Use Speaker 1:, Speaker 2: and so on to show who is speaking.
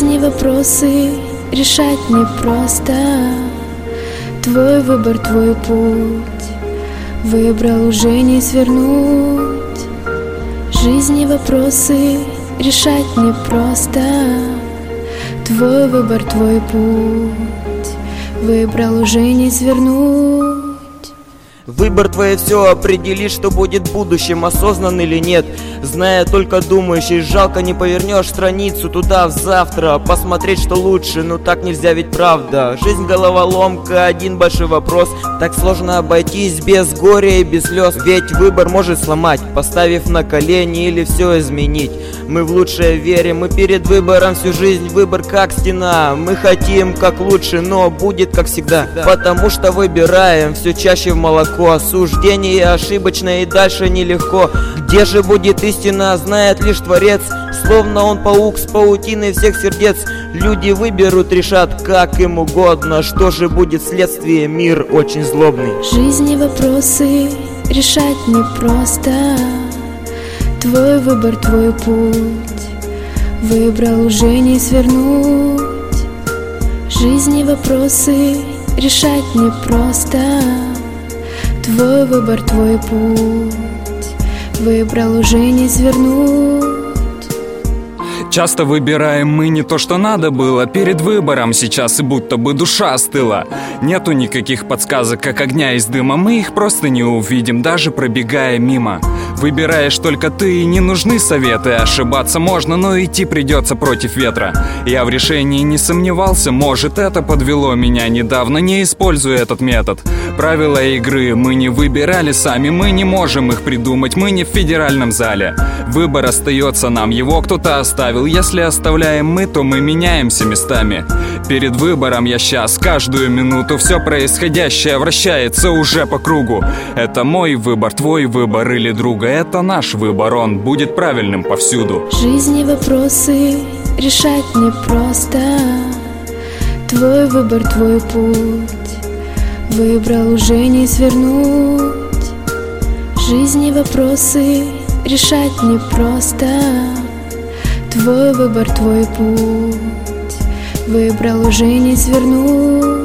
Speaker 1: жизни вопросы решать непросто. Твой выбор, твой путь, выбрал уже не свернуть. Жизни вопросы решать непросто. Твой выбор, твой путь, выбрал уже не свернуть.
Speaker 2: Выбор твой все определит, что будет в будущем, осознан или нет. Зная только думающий, жалко не повернешь страницу туда в завтра. Посмотреть, что лучше, но так нельзя, ведь правда. Жизнь головоломка, один большой вопрос. Так сложно обойтись без горя и без слез. Ведь выбор может сломать, поставив на колени или все изменить. Мы в лучшее верим, мы перед выбором всю жизнь. Выбор как стена, мы хотим как лучше, но будет как всегда. Потому что выбираем все чаще в молоко. Осуждение ошибочное и дальше нелегко. Где же будет истина, знает лишь Творец. Словно он паук с паутиной всех сердец. Люди выберут, решат как им угодно. Что же будет следствие, мир очень злобный.
Speaker 1: Жизни вопросы решать непросто. Твой выбор, твой путь, выбрал уже не свернуть. Жизни вопросы решать непросто. Твой выбор, твой путь, выбрал уже не свернуть.
Speaker 3: Часто выбираем мы не то, что надо было. Перед выбором сейчас и будто бы душа остыла. Нету никаких подсказок, как огня из дыма. Мы их просто не увидим, даже пробегая мимо. Выбираешь только ты, и не нужны советы. Ошибаться можно, но идти придется против ветра. Я в решении не сомневался, может, это подвело меня недавно. Не используя этот метод. Правила игры мы не выбирали сами, мы не можем их придумать, мы не в федеральном зале. Выбор остается нам, его кто-то оставил. Если оставляем мы, то мы меняемся местами. Перед выбором я сейчас, каждую минуту, все происходящее вращается уже по кругу. Это мой выбор, твой выбор или друга. Это наш выбор, он будет правильным повсюду.
Speaker 1: Жизни вопросы решать непросто. Твой выбор, твой путь, выбрал уже не свернуть. Жизни вопросы решать непросто. Твой выбор, твой путь, выбрал уже не свернуть.